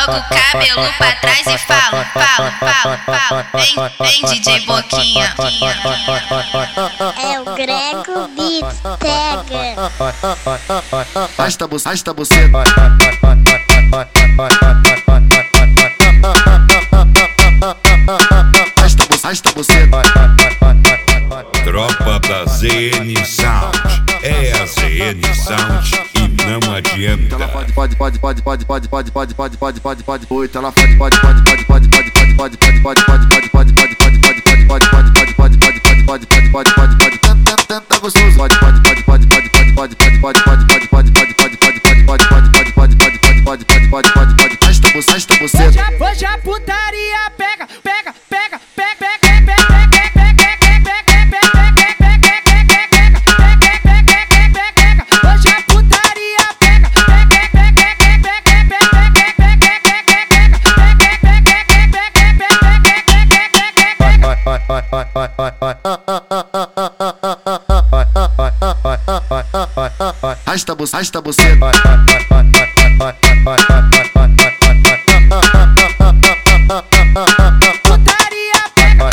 Joga o cabelo pra trás e fala. Vem DJ Boquinha. É o Grego Beats, pega. Arrasta você. Arrasta você. Tropa da ZN Sound. É a ZN Sound e não adianta. Ela pode. Oito, ela tá gostoso. Arrasta você. Hoje a putaria pega. Hoje a putaria pega. Arrasta você. Putaria pega.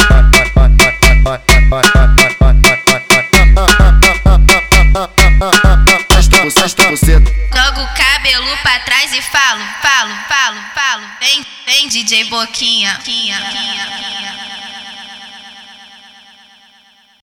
Arrasta você. Joga o cabelo pra trás e falo. Vem DJ Boquinha.